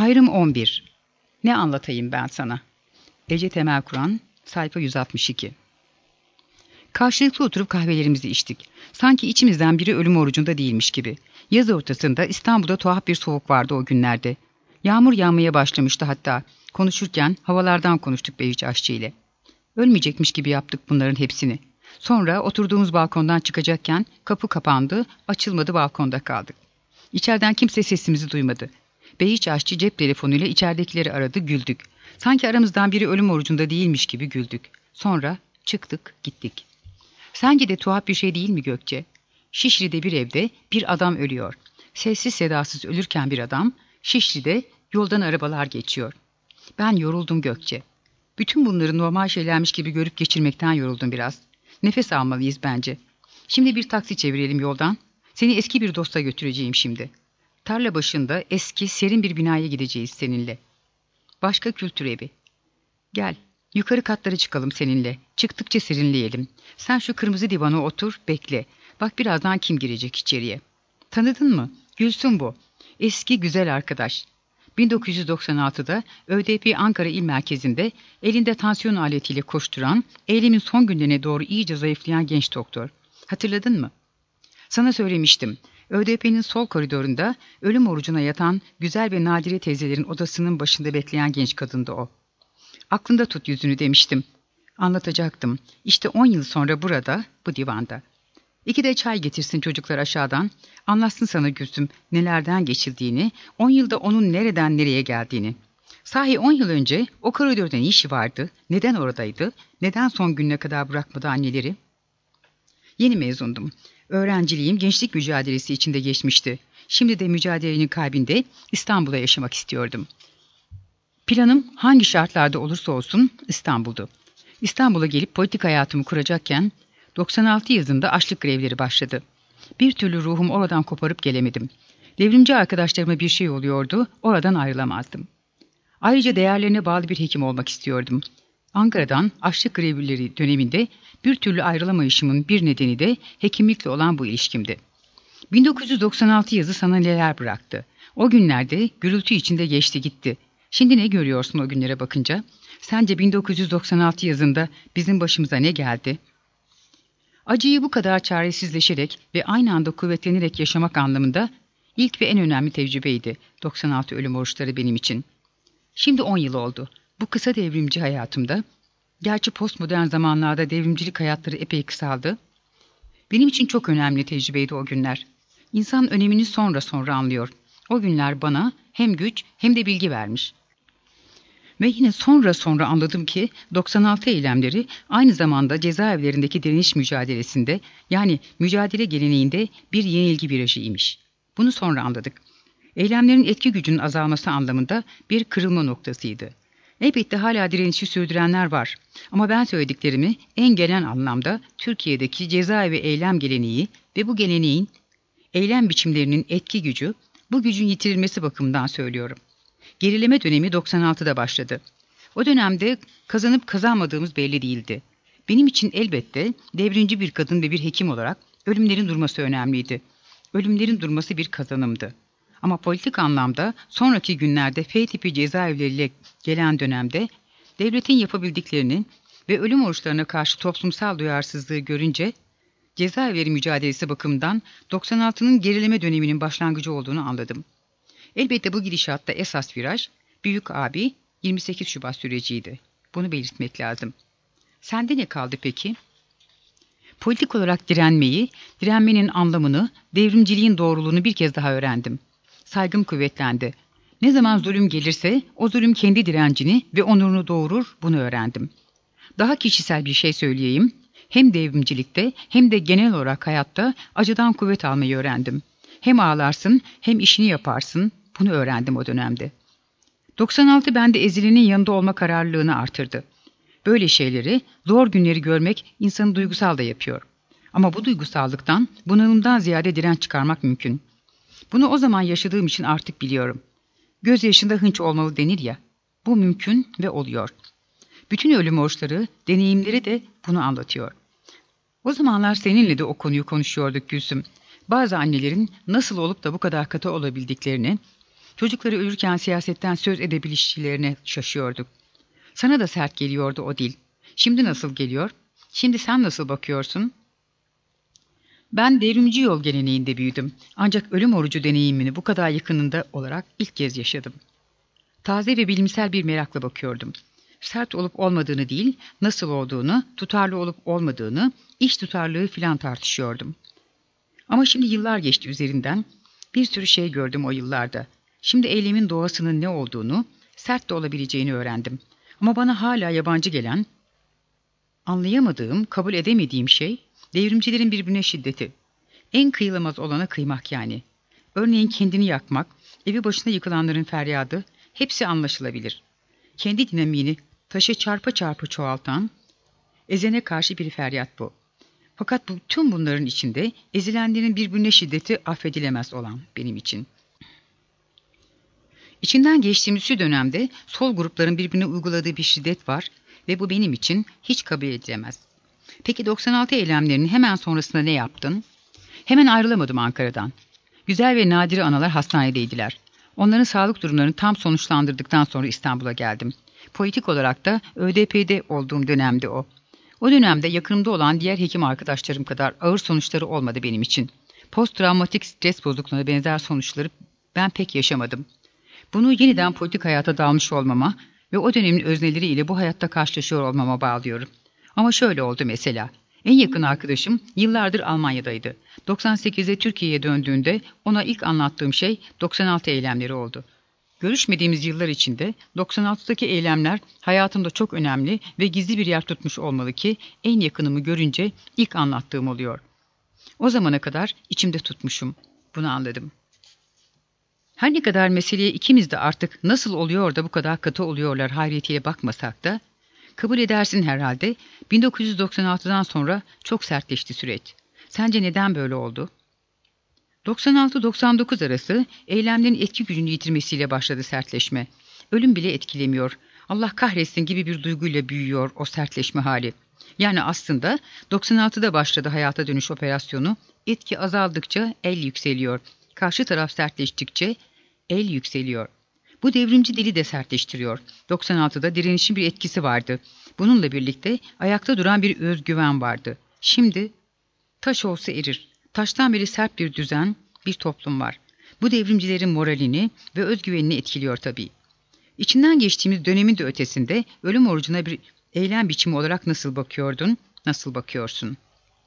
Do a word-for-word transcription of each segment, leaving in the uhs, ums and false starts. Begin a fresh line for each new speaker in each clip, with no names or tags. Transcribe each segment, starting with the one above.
Ayrım on bir. Ne anlatayım ben sana? Ece Temel Kur'an, sayfa yüz altmış iki. Karşılıklı oturup kahvelerimizi içtik. Sanki içimizden biri ölüm orucunda değilmiş gibi. Yaz ortasında İstanbul'da tuhaf bir soğuk vardı o günlerde. Yağmur yağmaya başlamıştı hatta. Konuşurken havalardan konuştuk Beyiç Aşçı ile. Ölmeyecekmiş gibi yaptık bunların hepsini. Sonra oturduğumuz balkondan çıkacakken kapı kapandı, açılmadı, balkonda kaldık. İçeriden kimse sesimizi duymadı. Beyiç Aşçı cep telefonuyla içeridekileri aradı, güldük. Sanki aramızdan biri ölüm orucunda değilmiş gibi güldük. Sonra çıktık, gittik. Sence de tuhaf bir şey değil mi Gökçe? Şişli'de bir evde bir adam ölüyor. Sessiz sedasız ölürken bir adam, Şişli'de yoldan arabalar geçiyor. Ben yoruldum Gökçe. Bütün bunları normal şeylermiş gibi görüp geçirmekten yoruldum biraz. Nefes almalıyız bence. Şimdi bir taksi çevirelim yoldan. Seni eski bir dosta götüreceğim şimdi. Tarla başında eski serin bir binaya gideceğiz seninle. Başka kültür evi. Gel, yukarı katlara çıkalım seninle. Çıktıkça serinleyelim. Sen şu kırmızı divana otur, bekle. Bak birazdan kim girecek içeriye. Tanıdın mı? Gülsün bu. Eski güzel arkadaş. bin dokuz yüz doksan altıda ÖDP Ankara İl Merkezi'nde elinde tansiyon aletiyle koşturan, eylemin son günlerine doğru iyice zayıflayan genç doktor. Hatırladın mı? Sana söylemiştim. ÖDP'nin sol koridorunda ölüm orucuna yatan güzel ve nadire teyzelerin odasının başında bekleyen genç kadındı o. Aklında tut yüzünü demiştim. Anlatacaktım. İşte on yıl sonra burada, bu divanda. İki de çay getirsin çocuklar aşağıdan. Anlatsın sana Gülsüm nelerden geçirdiğini, on yılda onun nereden nereye geldiğini. Sahi on yıl önce o koridorda ne işi vardı, neden oradaydı, neden son gününe kadar bırakmadı anneleri? Yeni mezundum. Öğrenciliğim gençlik mücadelesi içinde geçmişti. Şimdi de mücadelenin kalbinde İstanbul'da yaşamak istiyordum. Planım hangi şartlarda olursa olsun İstanbul'du. İstanbul'a gelip politik hayatımı kuracakken doksan altı yazında açlık grevleri başladı. Bir türlü ruhumu oradan koparıp gelemedim. Devrimci arkadaşlarıma bir şey oluyordu, oradan ayrılamazdım. Ayrıca değerlerine bağlı bir hekim olmak istiyordum. Ankara'dan açlık grevleri döneminde bir türlü ayrılamayışımın bir nedeni de hekimlikle olan bu ilişkimdi. bin dokuz yüz doksan altı yazı sana neler bıraktı? O günlerde gürültü içinde geçti gitti. Şimdi ne görüyorsun o günlere bakınca? Sence bin dokuz yüz doksan altı yazında bizim başımıza ne geldi? Acıyı bu kadar çaresizleşerek ve aynı anda kuvvetlenerek yaşamak anlamında ilk ve en önemli tecrübeydi doksan altı ölüm oruçları benim için. Şimdi on yıl oldu. Bu kısa devrimci hayatımda, gerçi postmodern zamanlarda devrimcilik hayatları epey kısaldı, benim için çok önemli tecrübeydi o günler. İnsan önemini sonra sonra anlıyor. O günler bana hem güç hem de bilgi vermiş. Ve yine sonra sonra anladım ki doksan altı eylemleri aynı zamanda cezaevlerindeki direniş mücadelesinde, yani mücadele geleneğinde bir yenilgi virajıymış. Bunu sonra anladık. Eylemlerin etki gücünün azalması anlamında bir kırılma noktasıydı. Elbette hala direnişi sürdürenler var. Ama ben söylediklerimi en genel anlamda Türkiye'deki cezaevi eylem geleneği ve bu geleneğin eylem biçimlerinin etki gücü, bu gücün yitirilmesi bakımından söylüyorum. Gerileme dönemi doksan altıda başladı. O dönemde kazanıp kazanmadığımız belli değildi. Benim için elbette devrimci bir kadın ve bir hekim olarak ölümlerin durması önemliydi. Ölümlerin durması bir kazanımdı. Ama politik anlamda sonraki günlerde F tipi cezaevleriyle gelen dönemde devletin yapabildiklerini ve ölüm oruçlarına karşı toplumsal duyarsızlığı görünce cezaevleri mücadelesi bakımından doksan altının gerileme döneminin başlangıcı olduğunu anladım. Elbette bu gidişatta esas viraj Büyük Abi yirmi sekiz Şubat süreciydi. Bunu belirtmek lazım. Sende ne kaldı peki? Politik olarak direnmeyi, direnmenin anlamını, devrimciliğin doğruluğunu bir kez daha öğrendim. Saygım kuvvetlendi. Ne zaman zulüm gelirse o zulüm kendi direncini ve onurunu doğurur, bunu öğrendim. Daha kişisel bir şey söyleyeyim. Hem devrimcilikte hem de genel olarak hayatta acıdan kuvvet almayı öğrendim. Hem ağlarsın hem işini yaparsın, bunu öğrendim o dönemde. doksan altı bende ezilenin yanında olma kararlılığını artırdı. Böyle şeyleri, zor günleri görmek insanı duygusal da yapıyor. Ama bu duygusallıktan, bunalımdan ziyade direnç çıkarmak mümkün. Bunu o zaman yaşadığım için artık biliyorum. Göz yaşında hınç olmalı denir ya. Bu mümkün ve oluyor. Bütün ölüm oruçları, deneyimleri de bunu anlatıyor. O zamanlar seninle de o konuyu konuşuyorduk Gülsüm. Bazı annelerin nasıl olup da bu kadar katı olabildiklerini, Çocukları ölürken siyasetten söz edebilişçilerine şaşıyorduk. Sana da sert geliyordu o dil. Şimdi nasıl geliyor? Şimdi sen nasıl bakıyorsun? Ben devrimci yol geleneğinde büyüdüm. Ancak ölüm orucu deneyimini bu kadar yakınında olarak ilk kez yaşadım. Taze ve bilimsel bir merakla bakıyordum. Sert olup olmadığını değil, nasıl olduğunu, tutarlı olup olmadığını, iş tutarlılığı filan tartışıyordum. Ama şimdi yıllar geçti üzerinden. Bir sürü şey gördüm o yıllarda. Şimdi eylemin doğasının ne olduğunu, sert de olabileceğini öğrendim. Ama bana hala yabancı gelen, anlayamadığım, kabul edemediğim şey, devrimcilerin birbirine şiddeti. En kıyılamaz olana kıymak yani. Örneğin kendini yakmak, evi başına yıkılanların feryadı, hepsi anlaşılabilir. Kendi dinamiğini taşa çarpa çarpa çoğaltan, ezene karşı bir feryat bu. Fakat bu, tüm bunların içinde ezilenlerin birbirine şiddeti affedilemez olan benim için. İçinden geçtiğimiz şu dönemde sol grupların birbirine uyguladığı bir şiddet var ve bu benim için hiç kabul edilemez. Peki doksan altı eylemlerinin hemen sonrasında ne yaptın? Hemen ayrılamadım Ankara'dan. Güzel ve Nadire analar hastanedeydiler. Onların sağlık durumlarını tam sonuçlandırdıktan sonra İstanbul'a geldim. Politik olarak da ÖDP'de olduğum dönemde o. O dönemde yakınımda olan diğer hekim arkadaşlarım kadar ağır sonuçları olmadı benim için. Posttraumatik stres bozukluğuna benzer sonuçları ben pek yaşamadım. Bunu yeniden politik hayata dalmış olmama ve o dönemin özneleriyle bu hayatta karşılaşıyor olmama bağlıyorum. Ama şöyle oldu mesela. En yakın arkadaşım yıllardır Almanya'daydı. doksan sekizde Türkiye'ye döndüğünde ona ilk anlattığım şey doksan altı eylemleri oldu. Görüşmediğimiz yıllar içinde doksan altıdaki eylemler hayatımda çok önemli ve gizli bir yer tutmuş olmalı ki en yakınımı görünce ilk anlattığım oluyor. O zamana kadar içimde tutmuşum. Bunu anladım. Her ne kadar meseleye ikimiz de artık nasıl oluyor da bu kadar katı oluyorlar hayretiyle bakmasak da, kabul edersin herhalde bin dokuz yüz doksan altıdan sonra çok sertleşti süreç. Sence neden böyle oldu? doksan altı doksan dokuz arası eylemlerin etki gücünü yitirmesiyle başladı sertleşme. Ölüm bile etkilemiyor. Allah kahretsin gibi bir duyguyla büyüyor o sertleşme hali. Yani aslında doksan altıda başladı hayata dönüş operasyonu. Etki azaldıkça el yükseliyor. Karşı taraf sertleştikçe el yükseliyor. Bu devrimci dili de sertleştiriyor. doksan altıda direnişin bir etkisi vardı. Bununla birlikte ayakta duran bir özgüven vardı. Şimdi taş olsa erir. Taştan beri sert bir düzen, bir toplum var. Bu devrimcilerin moralini ve özgüvenini etkiliyor tabii. İçinden geçtiğimiz dönemin de ötesinde ölüm orucuna bir eylem biçimi olarak nasıl bakıyordun, nasıl bakıyorsun?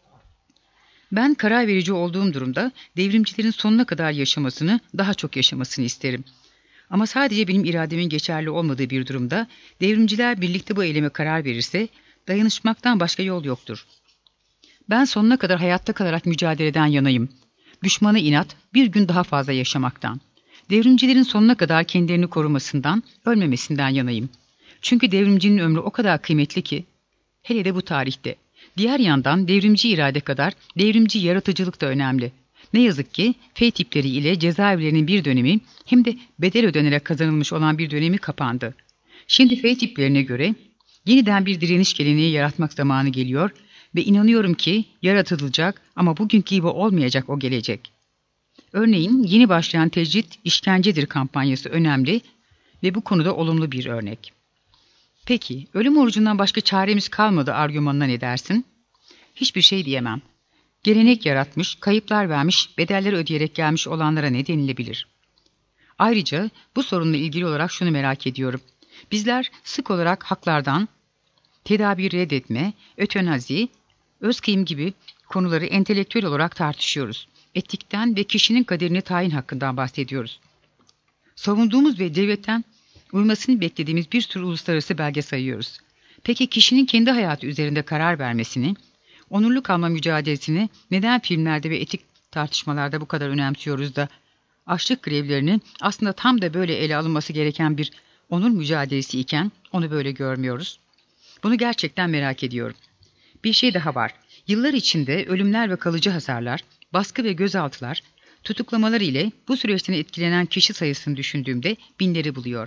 Ben karar verici olduğum durumda devrimcilerin sonuna kadar yaşamasını, daha çok yaşamasını isterim. Ama sadece benim irademin geçerli olmadığı bir durumda devrimciler birlikte bu eyleme karar verirse dayanışmaktan başka yol yoktur. Ben sonuna kadar hayatta kalarak mücadeleden yanayım. Düşmana inat, bir gün daha fazla yaşamaktan. Devrimcilerin sonuna kadar kendilerini korumasından, ölmemesinden yanayım. Çünkü devrimcinin ömrü o kadar kıymetli ki, hele de bu tarihte. Diğer yandan devrimci irade kadar devrimci yaratıcılık da önemli. Ne yazık ki F tipleri ile cezaevlerinin bir dönemi hem de bedel ödenerek kazanılmış olan bir dönemi kapandı. Şimdi F tiplerine göre yeniden bir direniş geleneği yaratmak zamanı geliyor ve inanıyorum ki yaratılacak ama bugünkü gibi olmayacak o gelecek. Örneğin yeni başlayan tecrit işkencedir kampanyası önemli ve bu konuda olumlu bir örnek. Peki, ölüm orucundan başka çaremiz kalmadı argümanına ne dersin? Hiçbir şey diyemem. Gelenek yaratmış, kayıplar vermiş, bedelleri ödeyerek gelmiş olanlara ne denilebilir? Ayrıca bu sorunla ilgili olarak şunu merak ediyorum. Bizler sık olarak haklardan, tedavi reddetme, ötenazi, özkıyım gibi konuları entelektüel olarak tartışıyoruz. Etikten ve kişinin kaderini tayin hakkından bahsediyoruz. Savunduğumuz ve devletten uymasını beklediğimiz bir sürü uluslararası belge sayıyoruz. Peki kişinin kendi hayatı üzerinde karar vermesini, onurlu kalma mücadelesini neden filmlerde ve etik tartışmalarda bu kadar önemsiyoruz da açlık grevlerinin aslında tam da böyle ele alınması gereken bir onur mücadelesi iken onu böyle görmüyoruz? Bunu gerçekten merak ediyorum. Bir şey daha var. Yıllar içinde ölümler ve kalıcı hasarlar, baskı ve gözaltılar, tutuklamalar ile bu süreçten etkilenen kişi sayısını düşündüğümde binleri buluyor.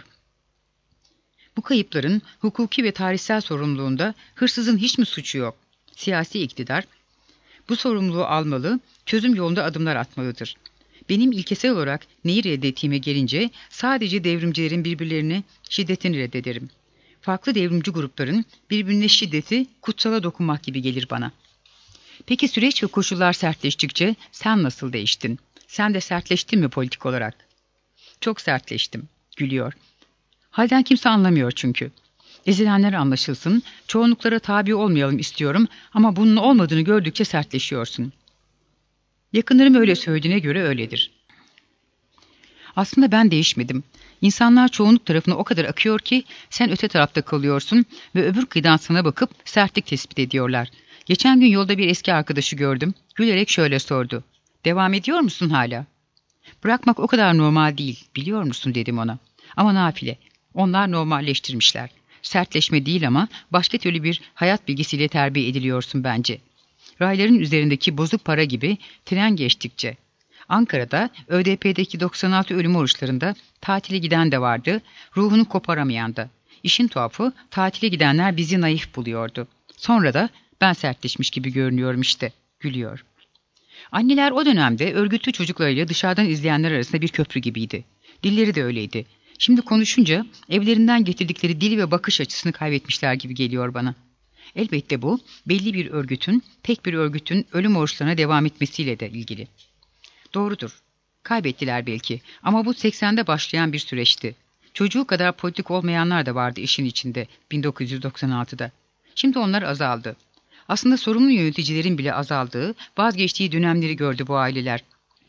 Bu kayıpların hukuki ve tarihsel sorumluluğunda hırsızın hiç mi suçu yok? Siyasi iktidar bu sorumluluğu almalı, çözüm yolunda adımlar atmalıdır. Benim ilkesel olarak neyi reddettiğime gelince sadece devrimcilerin birbirlerine şiddetini reddederim. Farklı devrimci grupların birbirine şiddeti kutsala dokunmak gibi gelir bana. Peki süreç ve koşullar sertleştikçe sen nasıl değiştin? Sen de sertleştin mi politik olarak? Çok sertleştim, gülüyor. Halden kimse anlamıyor çünkü. Ezilenler anlaşılsın, çoğunluklara tabi olmayalım istiyorum ama bunun olmadığını gördükçe sertleşiyorsun. Yakınlarım öyle söylediğine göre öyledir. Aslında ben değişmedim. İnsanlar çoğunluk tarafına o kadar akıyor ki sen öte tarafta kalıyorsun ve öbür kıyıdan sana bakıp sertlik tespit ediyorlar. Geçen gün yolda bir eski arkadaşı gördüm. Gülerek şöyle sordu. Devam ediyor musun hala? Bırakmak o kadar normal değil, biliyor musun dedim ona. Ama nafile. Onlar normalleştirmişler. Sertleşme değil ama başka türlü bir hayat bilgisiyle terbiye ediliyorsun bence. Rayların üzerindeki bozuk para gibi tren geçtikçe. Ankara'da Ö D P'deki doksan altı ölüm oruçlarında tatile giden de vardı, ruhunu koparamayan da. İşin tuhafı tatile gidenler bizi naif buluyordu. Sonra da ben sertleşmiş gibi görünüyorum işte, gülüyor. Anneler o dönemde örgütlü çocuklarıyla dışarıdan izleyenler arasında bir köprü gibiydi. Dilleri de öyleydi. Şimdi konuşunca evlerinden getirdikleri dil ve bakış açısını kaybetmişler gibi geliyor bana. Elbette bu belli bir örgütün, tek bir örgütün ölüm oruçlarına devam etmesiyle de ilgili. Doğrudur. Kaybettiler belki ama bu seksende başlayan bir süreçti. Çocuğu kadar politik olmayanlar da vardı işin içinde bin dokuz yüz doksan altıda. Şimdi onlar azaldı. Aslında sorumlu yöneticilerin bile azaldığı, vazgeçtiği dönemleri gördü bu aileler.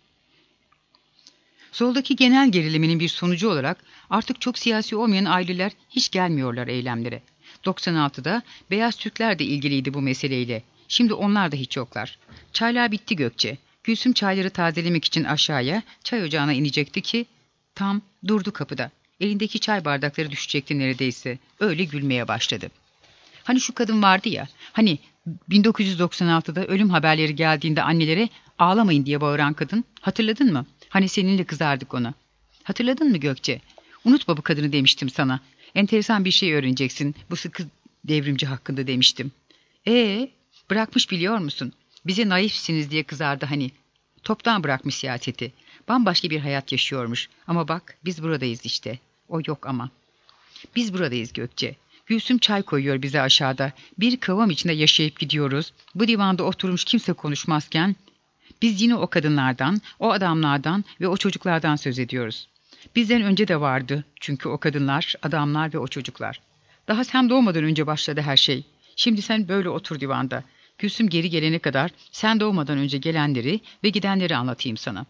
Soldaki genel geriliminin bir sonucu olarak artık çok siyasi olmayan aileler hiç gelmiyorlar eylemlere. doksan altıda beyaz Türkler de ilgiliydi bu meseleyle. Şimdi onlar da hiç yoklar. Çaylar bitti Gökçe. Gülsüm çayları tazelemek için aşağıya çay ocağına inecekti ki tam durdu kapıda. Elindeki çay bardakları düşecekti neredeyse. Öyle gülmeye başladı. Hani şu kadın vardı ya, hani bin dokuz yüz doksan altıda ölüm haberleri geldiğinde annelere ağlamayın diye bağıran kadın, hatırladın mı? Hani seninle kızardık ona. Hatırladın mı Gökçe? Unutma bu kadını demiştim sana. Enteresan bir şey öğreneceksin bu sıkı devrimci hakkında demiştim. Ee, bırakmış biliyor musun? Bize naifsiniz diye kızardı hani. Toptan bırakmış siyaseti. Bambaşka bir hayat yaşıyormuş. Ama bak biz buradayız işte. O yok ama. Biz buradayız Gökçe. Gülsüm çay koyuyor bize aşağıda. Bir kavam içinde yaşayıp gidiyoruz. Bu divanda oturmuş kimse konuşmazken biz yine o kadınlardan, o adamlardan ve o çocuklardan söz ediyoruz. Bizden önce de vardı çünkü o kadınlar, adamlar ve o çocuklar. Daha sen doğmadan önce başladı her şey. Şimdi sen böyle otur divanda. Gülsüm geri gelene kadar sen doğmadan önce gelenleri ve gidenleri anlatayım sana.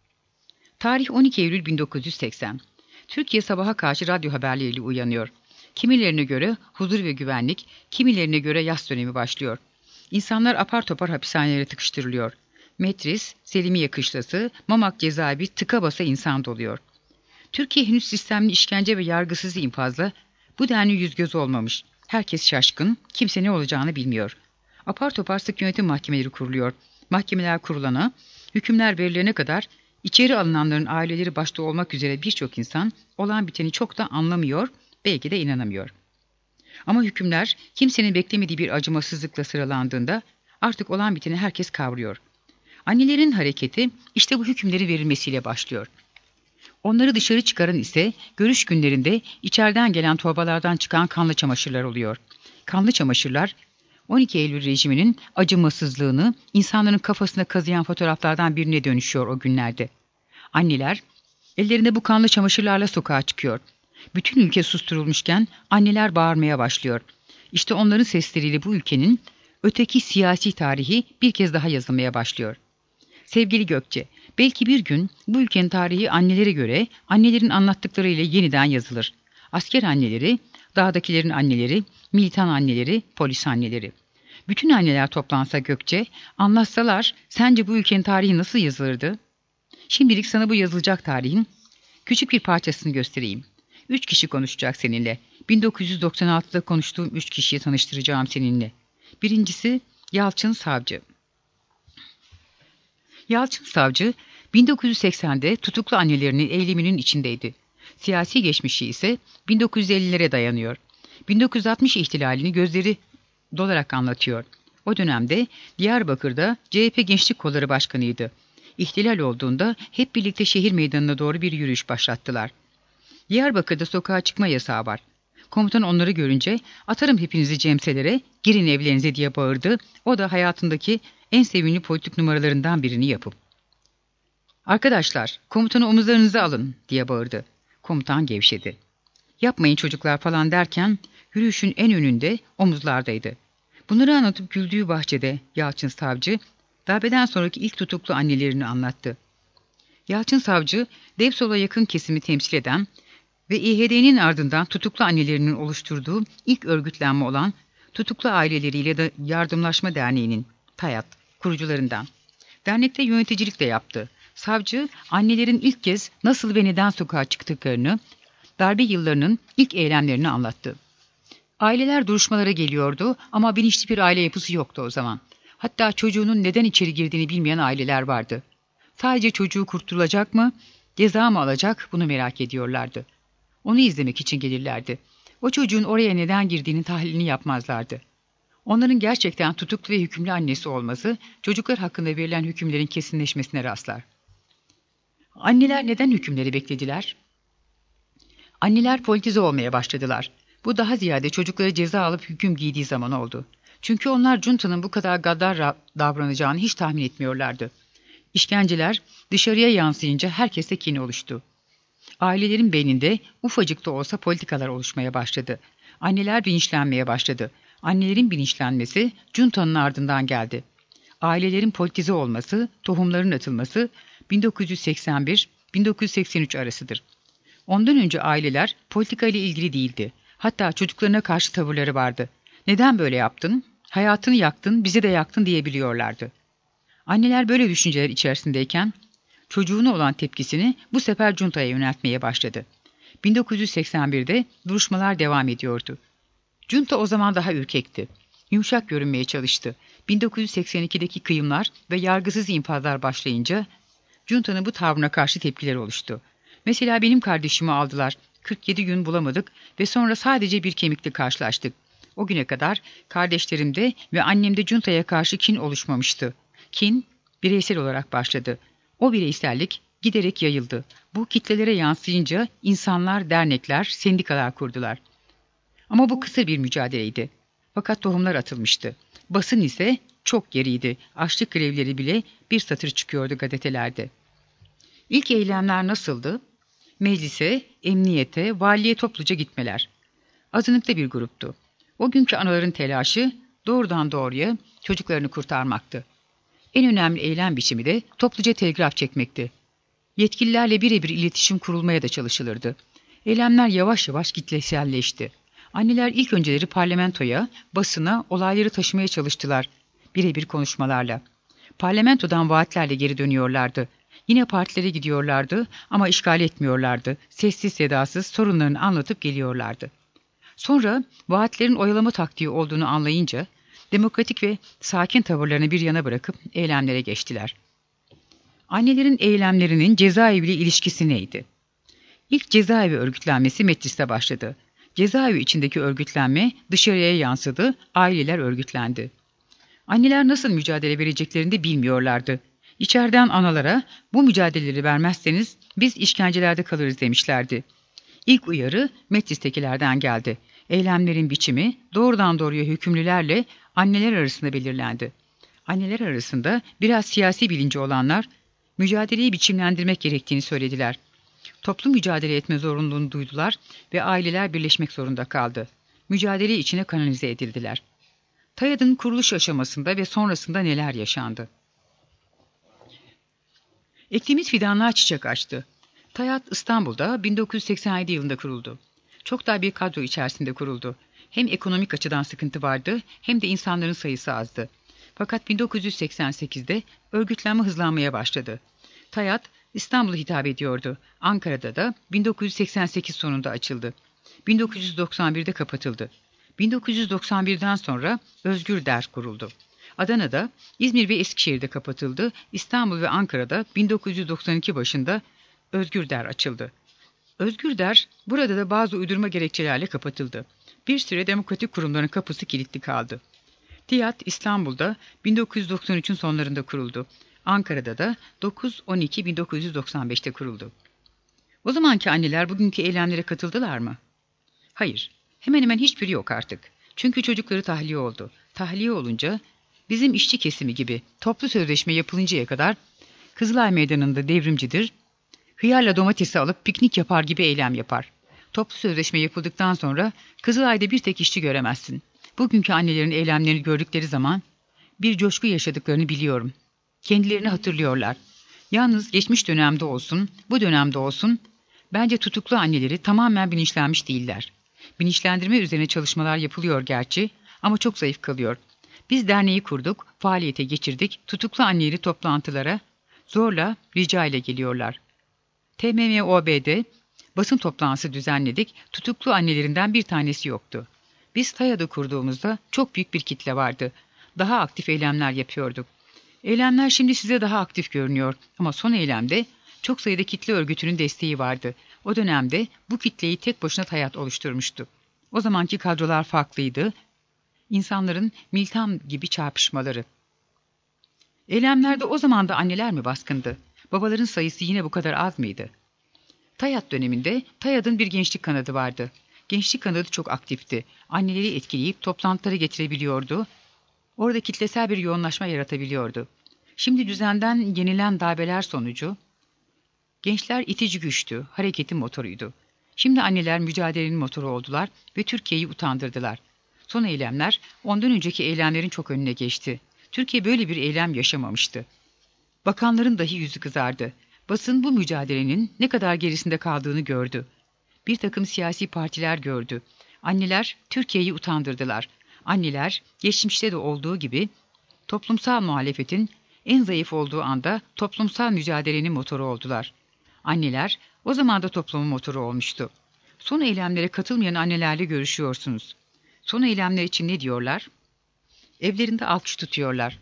Tarih on iki Eylül bin dokuz yüz seksen. Türkiye sabaha karşı radyo haberleriyle uyanıyor. Kimilerine göre huzur ve güvenlik, kimilerine göre yaz dönemi başlıyor. İnsanlar apar topar hapishanelere tıkıştırılıyor. Metris, Selimiye Kışlası, Mamak cezaevi tıka basa insan doluyor. Türkiye henüz sistemli işkence ve yargısız infazla bu denli yüz göz olmamış. Herkes şaşkın, kimse ne olacağını bilmiyor. Apar topar sık yönetim mahkemeleri kuruluyor. Mahkemeler kurulana, hükümler verilene kadar içeri alınanların aileleri başta olmak üzere birçok insan olan biteni çok da anlamıyor, belki de inanamıyor. Ama hükümler kimsenin beklemediği bir acımasızlıkla sıralandığında artık olan biteni herkes kavruyor. Annelerin hareketi işte bu hükümlerin verilmesiyle başlıyor. Onları dışarı çıkaran ise görüş günlerinde içeriden gelen torbalardan çıkan kanlı çamaşırlar oluyor. Kanlı çamaşırlar on iki Eylül rejiminin acımasızlığını insanların kafasına kazıyan fotoğraflardan birine dönüşüyor o günlerde. Anneler ellerinde bu kanlı çamaşırlarla sokağa çıkıyor. Bütün ülke susturulmuşken anneler bağırmaya başlıyor. İşte onların sesleriyle bu ülkenin öteki siyasi tarihi bir kez daha yazılmaya başlıyor. Sevgili Gökçe, belki bir gün bu ülkenin tarihi annelere göre annelerin anlattıklarıyla yeniden yazılır. Asker anneleri, dağdakilerin anneleri, militan anneleri, polis anneleri. Bütün anneler toplansa Gökçe, anlatsalar sence bu ülkenin tarihi nasıl yazılırdı? Şimdilik sana bu yazılacak tarihin küçük bir parçasını göstereyim. Üç kişi konuşacak seninle. bin dokuz yüz doksan altıda konuştuğum üç kişiyi tanıştıracağım seninle. Birincisi Yalçın Savcı. Yalçın Savcı, bin dokuz yüz seksende tutuklu annelerinin eyleminin içindeydi. Siyasi geçmişi ise bin dokuz yüz ellilere dayanıyor. bin dokuz yüz altmış ihtilalini gözleri dolarak anlatıyor. O dönemde Diyarbakır'da C H P Gençlik Kolları Başkanıydı. İhtilal olduğunda hep birlikte şehir meydanına doğru bir yürüyüş başlattılar. Diyarbakır'da sokağa çıkma yasağı var. Komutan onları görünce atarım hepinizi cemselere, girin evlerinize diye bağırdı. O da hayatındaki en sevimli politik numaralarından birini yapıp. Arkadaşlar, komutanı omuzlarınıza alın diye bağırdı. Komutan gevşedi. Yapmayın çocuklar falan derken yürüyüşün en önünde omuzlardaydı. Bunları anlatıp güldüğü bahçede Yalçın Savcı, darbeden sonraki ilk tutuklu annelerini anlattı. Yalçın Savcı, Devsol'a yakın kesimi temsil eden ve İ H D'nin ardından tutuklu annelerinin oluşturduğu ilk örgütlenme olan Tutuklu Aileleriyle de Yardımlaşma Derneği'nin TAYAT kurucularından. Dernekte yöneticilik de yaptı. Savcı, annelerin ilk kez nasıl ve neden sokağa çıktıklarını, darbe yıllarının ilk eylemlerini anlattı. Aileler duruşmalara geliyordu ama bilinçli bir aile yapısı yoktu o zaman. Hatta çocuğunun neden içeri girdiğini bilmeyen aileler vardı. Sadece çocuğu kurtulacak mı, ceza mı alacak bunu merak ediyorlardı. Onu izlemek için gelirlerdi. O çocuğun oraya neden girdiğinin tahlilini yapmazlardı. Onların gerçekten tutuklu ve hükümlü annesi olması, çocuklar hakkında verilen hükümlerin kesinleşmesine rastlar. Anneler neden hükümleri beklediler? Anneler politize olmaya başladılar. Bu daha ziyade çocukları ceza alıp hüküm giydiği zaman oldu. Çünkü onlar Cunta'nın bu kadar gaddar davranacağını hiç tahmin etmiyorlardı. İşkenceler dışarıya yansıyınca herkeste kin oluştu. Ailelerin beyninde ufacık da olsa politikalar oluşmaya başladı. Anneler bilinçlenmeye başladı. Annelerin bilinçlenmesi Cunta'nın ardından geldi. Ailelerin politize olması, tohumların atılması bin dokuz yüz seksen bir bin dokuz yüz seksen üç arasıdır. Ondan önce aileler politika ile ilgili değildi. Hatta çocuklarına karşı tavırları vardı. Neden böyle yaptın? Hayatını yaktın, bizi de yaktın diyebiliyorlardı. Anneler böyle düşünceler içerisindeyken çocuğuna olan tepkisini bu sefer Cunta'ya yöneltmeye başladı. bin dokuz yüz seksen birde duruşmalar devam ediyordu. Junta o zaman daha ürkekti. Yumuşak görünmeye çalıştı. bin dokuz yüz seksen ikideki kıyımlar ve yargısız infazlar başlayınca Junta'nın bu tavrına karşı tepkiler oluştu. Mesela benim kardeşimi aldılar. kırk yedi gün bulamadık ve sonra sadece bir kemikle karşılaştık. O güne kadar kardeşlerimde ve annemde Junta'ya karşı kin oluşmamıştı. Kin bireysel olarak başladı. O bireysellik giderek yayıldı. Bu kitlelere yansıyınca insanlar, dernekler, sendikalar kurdular. Ama bu kısa bir mücadeleydi. Fakat tohumlar atılmıştı. Basın ise çok geriydi. Açlık grevleri bile bir satır çıkıyordu gazetelerde. İlk eylemler nasıldı? Meclise, emniyete, valiye topluca gitmeler. Azınlıkta bir gruptu. O günkü anaların telaşı doğrudan doğruya çocuklarını kurtarmaktı. En önemli eylem biçimi de topluca telgraf çekmekti. Yetkililerle birebir iletişim kurulmaya da çalışılırdı. Eylemler yavaş yavaş kitleselleşti. Anneler ilk önceleri parlamentoya, basına olayları taşımaya çalıştılar. Birebir konuşmalarla. Parlamentodan vaatlerle geri dönüyorlardı. Yine partilere gidiyorlardı ama işgal etmiyorlardı. Sessiz sedasız sorunlarını anlatıp geliyorlardı. Sonra vaatlerin oyalama taktiği olduğunu anlayınca demokratik ve sakin tavırlarını bir yana bırakıp eylemlere geçtiler. Annelerin eylemlerinin cezaeviyle ilişkisi neydi? İlk cezaevi örgütlenmesi mecliste başladı. Cezaevi içindeki örgütlenme dışarıya yansıdı, aileler örgütlendi. Anneler nasıl mücadele vereceklerini de bilmiyorlardı. İçeriden analara bu mücadeleleri vermezseniz biz işkencelerde kalırız demişlerdi. İlk uyarı meclistekilerden geldi. Eylemlerin biçimi doğrudan doğruya hükümlülerle anneler arasında belirlendi. Anneler arasında biraz siyasi bilinci olanlar mücadeleyi biçimlendirmek gerektiğini söylediler. Toplu mücadele etme zorunluluğunu duydular ve aileler birleşmek zorunda kaldı. Mücadele içine kanalize edildiler. TAYAD'ın kuruluş aşamasında ve sonrasında neler yaşandı? Ektiğimiz fidanlar çiçek açtı. TAYAD İstanbul'da bin dokuz yüz seksen yedi yılında kuruldu. Çok dar bir kadro içerisinde kuruldu. Hem ekonomik açıdan sıkıntı vardı hem de insanların sayısı azdı. Fakat bin dokuz yüz seksen sekizde örgütlenme hızlanmaya başladı. TAYAD İstanbul'a hitap ediyordu. Ankara'da da bin dokuz yüz seksen sekiz sonunda açıldı. bin dokuz yüz doksan birde kapatıldı. bin dokuz yüz doksan birden sonra Özgür Der kuruldu. Adana'da, İzmir ve Eskişehir'de kapatıldı. İstanbul ve Ankara'da bin dokuz yüz doksan iki başında Özgür Der açıldı. Özgür Der burada da bazı uydurma gerekçelerle kapatıldı. Bir süre demokratik kurumların kapısı kilitli kaldı. TİAD İstanbul'da bin dokuz yüz doksan üçün sonlarında kuruldu. Ankara'da da dokuz on iki bin dokuz yüz doksan beşte kuruldu. O zamanki anneler bugünkü eylemlere katıldılar mı? Hayır, hemen hemen hiçbiri yok artık. Çünkü çocukları tahliye oldu. Tahliye olunca bizim işçi kesimi gibi toplu sözleşme yapılıncaya kadar Kızılay Meydanı'nda devrimcidir, hıyarla domatesi alıp piknik yapar gibi eylem yapar. Toplu sözleşme yapıldıktan sonra Kızılay'da bir tek işçi göremezsin. Bugünkü annelerin eylemlerini gördükleri zaman bir coşku yaşadıklarını biliyorum. Kendilerini hatırlıyorlar. Yalnız geçmiş dönemde olsun, bu dönemde olsun, bence tutuklu anneleri tamamen bilinçlenmiş değiller. Bilinçlendirme üzerine çalışmalar yapılıyor gerçi ama çok zayıf kalıyor. Biz derneği kurduk, faaliyete geçirdik, tutuklu anneleri toplantılara zorla, rica ile geliyorlar. T M M O B'de basın toplantısı düzenledik, tutuklu annelerinden bir tanesi yoktu. Biz TAYA'da kurduğumuzda çok büyük bir kitle vardı. Daha aktif eylemler yapıyorduk. Eylemler şimdi size daha aktif görünüyor ama son eylemde çok sayıda kitle örgütünün desteği vardı. O dönemde bu kitleyi tek başına TAYAT oluşturmuştu. O zamanki kadrolar farklıydı. İnsanların militan gibi çarpışmaları. Eylemlerde o zaman da anneler mi baskındı? Babaların sayısı yine bu kadar az mıydı? TAYAT döneminde TAYAT'ın bir gençlik kanadı vardı. Gençlik kanadı çok aktifti. Anneleri etkileyip toplantılara getirebiliyordu. Orada kitlesel bir yoğunlaşma yaratabiliyordu. Şimdi düzenden yenilen darbeler sonucu gençler itici güçtü, hareketin motoruydu. Şimdi anneler mücadelenin motoru oldular ve Türkiye'yi utandırdılar. Son eylemler ondan önceki eylemlerin çok önüne geçti. Türkiye böyle bir eylem yaşamamıştı. Bakanların dahi yüzü kızardı. Basın bu mücadelenin ne kadar gerisinde kaldığını gördü. Bir takım siyasi partiler gördü. Anneler Türkiye'yi utandırdılar. Anneler geçmişte de olduğu gibi toplumsal muhalefetin en zayıf olduğu anda toplumsal mücadelenin motoru oldular. Anneler o zaman da toplumun motoru olmuştu. Son eylemlere katılmayan annelerle görüşüyorsunuz. Son eylemler için ne diyorlar? Evlerinde alkış tutuyorlar.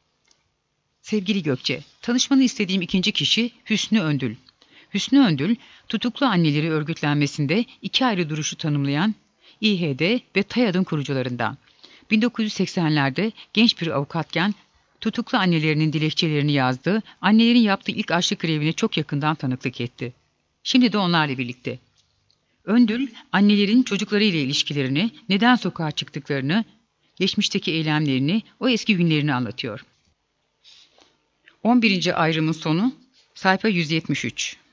Sevgili Gökçe, tanışmanı istediğim ikinci kişi Hüsnü Öndül. Hüsnü Öndül, tutuklu anneleri örgütlenmesinde iki ayrı duruşu tanımlayan İ H D ve TAYAD'ın kurucularından. bin dokuz yüz seksenlerde genç bir avukatken tutuklu annelerinin dilekçelerini yazdı, annelerin yaptığı ilk açlık grevine çok yakından tanıklık etti. Şimdi de onlarla birlikte. Öndül, annelerin çocuklarıyla ilişkilerini, neden sokağa çıktıklarını, geçmişteki eylemlerini, o eski günlerini anlatıyor. on birinci ayrımın sonu, sayfa yüz yetmiş üç.